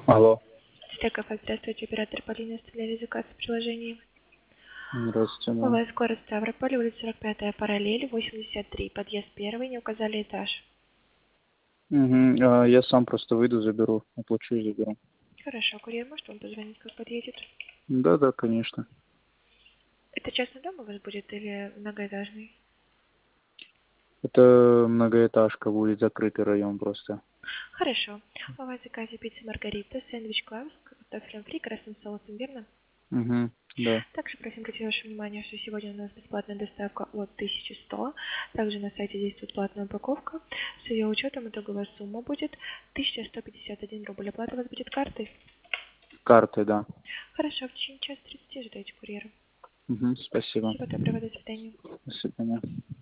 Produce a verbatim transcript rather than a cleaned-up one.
Алло. Стеков, здравствуйте, оператор Полина, оставляли заказ в приложении. Здравствуйте, У да. вас город Ставрополь, улица сорок пятая, параллель, восемьдесят три, подъезд первый, не указали этаж. Угу. А, я сам просто выйду, заберу, оплачу и заберу. Хорошо, курьер может вам позвонить, как подъедет? Да, да, конечно. Это частный дом у вас будет или многоэтажный? Это многоэтажка, будет закрытый район просто. Хорошо. У вас в заказе пицца Маргарита, сэндвич Клаус, картофелем фри, красным соусом, верно? Угу. Да. Также просим обратить ваше внимание, что сегодня у нас бесплатная доставка от тысячи ста. Также на сайте действует платная упаковка. С ее учетом итоговая сумма будет тысяча сто пятьдесят один рубль. Оплата у вас будет картой? Карты, да. Хорошо, в течение часа тридцати ждайте курьера. Угу. Спасибо. Всего доброго, до свидания. До свидания.